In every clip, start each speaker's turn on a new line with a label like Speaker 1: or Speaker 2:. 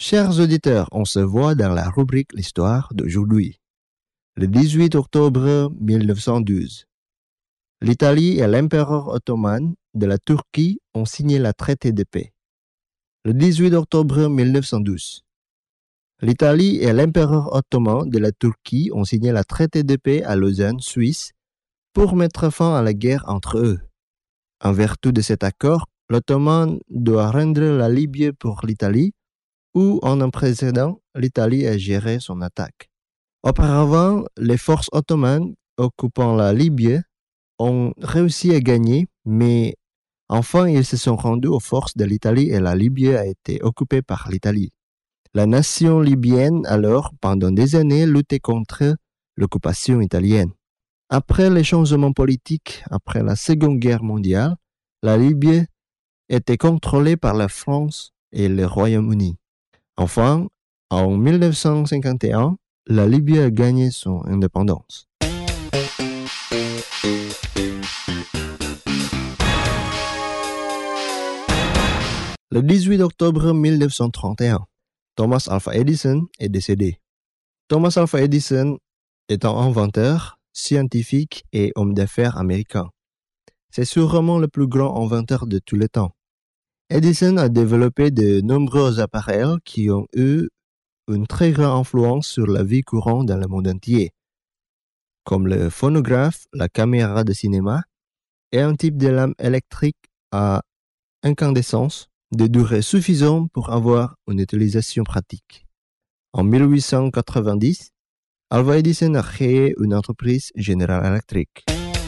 Speaker 1: Chers auditeurs, on se voit dans la rubrique L'Histoire d'aujourd'hui. Le 18 octobre 1912, l'Italie et l'empereur ottoman de la Turquie ont signé le traité de paix. Le 18 octobre 1912, l'Italie et l'empereur ottoman de la Turquie ont signé le traité de paix à Lausanne, Suisse, pour mettre fin à la guerre entre eux. En vertu de cet accord, l'Ottoman doit rendre la Libye pour l'Italie, où en un précédent, l'Italie a géré son attaque. Auparavant, les forces ottomanes occupant la Libye ont réussi à gagner, mais enfin ils se sont rendus aux forces de l'Italie et la Libye a été occupée par l'Italie. La nation libyenne alors, pendant des années, luttait contre l'occupation italienne. Après les changements politiques, après la Seconde Guerre mondiale, la Libye était contrôlée par la France et le Royaume-Uni. Enfin, en 1951, la Libye a gagné son indépendance. Le 18 octobre 1931, Thomas Alva Edison est décédé. Thomas Alva Edison est un inventeur, scientifique et homme d'affaires américain. C'est sûrement le plus grand inventeur de tous les temps. Edison a développé de nombreux appareils qui ont eu une très grande influence sur la vie courante dans le monde entier, comme le phonographe, la caméra de cinéma et un type de lampe électrique à incandescence de durée suffisante pour avoir une utilisation pratique. En 1890, Alva Edison a créé une entreprise General Electric.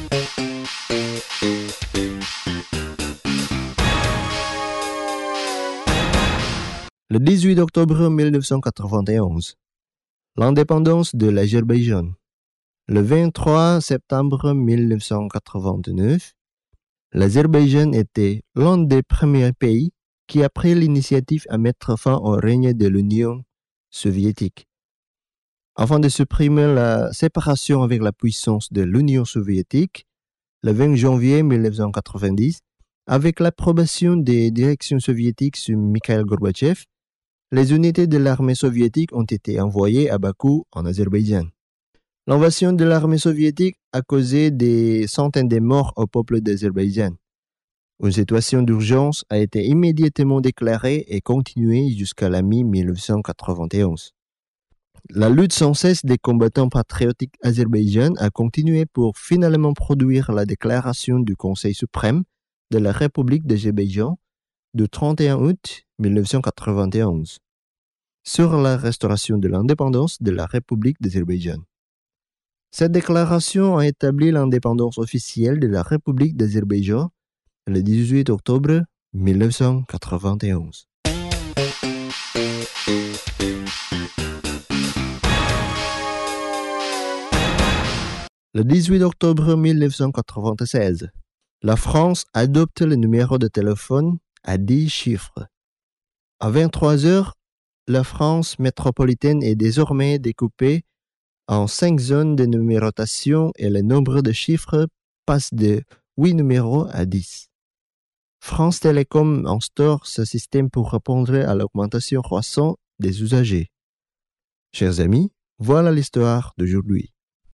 Speaker 1: Le 18 octobre 1991, l'indépendance de l'Azerbaïdjan. Le 23 septembre 1989, l'Azerbaïdjan était l'un des premiers pays qui a pris l'initiative à mettre fin au règne de l'Union soviétique. Afin de supprimer la séparation avec la puissance de l'Union soviétique, le 20 janvier 1990, avec l'approbation des directions soviétiques sous Mikhail Gorbatchev, les unités de l'armée soviétique ont été envoyées à Bakou, en Azerbaïdjan. L'invasion de l'armée soviétique a causé des centaines de morts au peuple d'Azerbaïdjan. Une situation d'urgence a été immédiatement déclarée et continuée jusqu'à la mi-1991. La lutte sans cesse des combattants patriotiques azerbaïdjanais a continué pour finalement produire la déclaration du Conseil suprême de la République d'Azerbaïdjan du 31 août 1991 sur la restauration de l'indépendance de la République d'Azerbaïdjan. Cette déclaration a établi l'indépendance officielle de la République d'Azerbaïdjan le 18 octobre 1991. Le 18 octobre 1996, la France adopte le numéro de téléphone à 10 chiffres. À 23 heures, la France métropolitaine est désormais découpée en 5 zones de numérotation et le nombre de chiffres passe de 8 numéros à 10. France Télécom instaure ce système pour répondre à l'augmentation croissante des usagers. Chers amis, voilà l'histoire d'aujourd'hui.